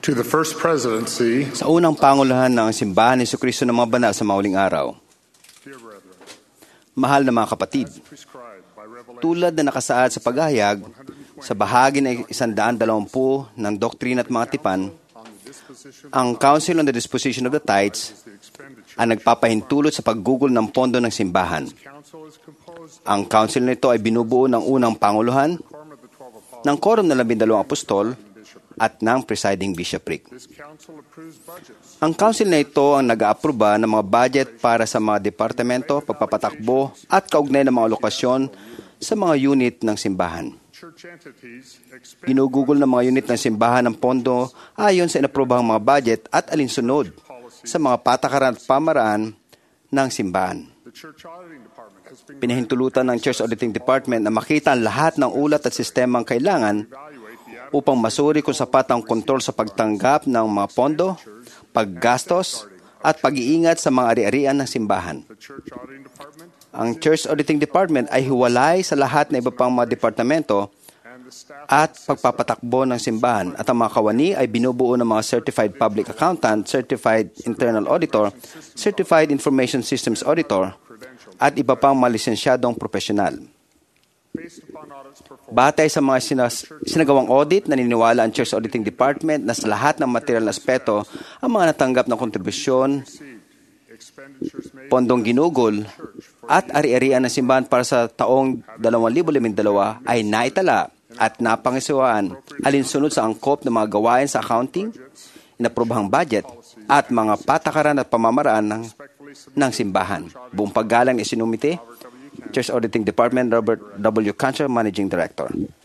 to the First Presidency, Sa unang pangulahan ng Simbahan ni Jesucristo ng mga banal sa mauling araw. dear brethren, Mahal na mga kapatid, prescribed by Revelation tulad na nakasaad sa paghahayag, sa bahagi ng 120 ng Doktrina at mga Tipan, on the disposition ang Council on the Disposition of the Tithes of the expenditure. ang nagpapahintulot sa paggugol ng pondo ng simbahan. Council is composed Ang council nito ay binubuo ng unang panguluhan, of the 12 apostles. ng quorum ng 12 apostol, at ng presiding bishopric. This council approves budgets Ang council na ito ang nag-aaproba ng mga budget para sa mga departamento, pagpapatakbo at kaugnay ng mga lokasyon sa mga unit ng simbahan. church entities expend Ginugugol ng mga unit ng simbahan ng pondo ayon sa inaprobahang mga budget at alinsunod sa mga patakaran at pamaraan ng simbahan. the church auditing department has been Pinahintulutan ng Church Auditing Department na makita ang lahat ng ulat at sistemang kailangan evaluate the upang masuri kung sapat ang kontrol sa pagtanggap ng mga pondo, paggastos, at pag-iingat sa mga ari-arian ng simbahan. the church auditing department Ang Church Auditing Department ay hiwalay sa lahat ng iba pang mga departamento and the staff at pagpapatakbo ng simbahan, at ang mga kawani ay binubuo ng mga Certified Public Accountant, Certified Internal Auditor, Certified Information Systems Auditor, at iba pang malisensyadong profesional. based upon audits performed Batay sa mga sinagawang audit, naniniwala ang Church Auditing Department na sa lahat ng material na aspeto, ang mga natanggap na kontribusyon, expenditures made pondong ginugol, at ari-arian ng simbahan para sa taong 2012 ay naitala at napangisiwaan alinsunod sa angkop ng mga gawain sa accounting, inaprobahang budget, at mga patakaran at pamamaraan ng simbahan. Buong paggalang isinumite, Church Auditing Department, Robert W. Cantor, Managing Director.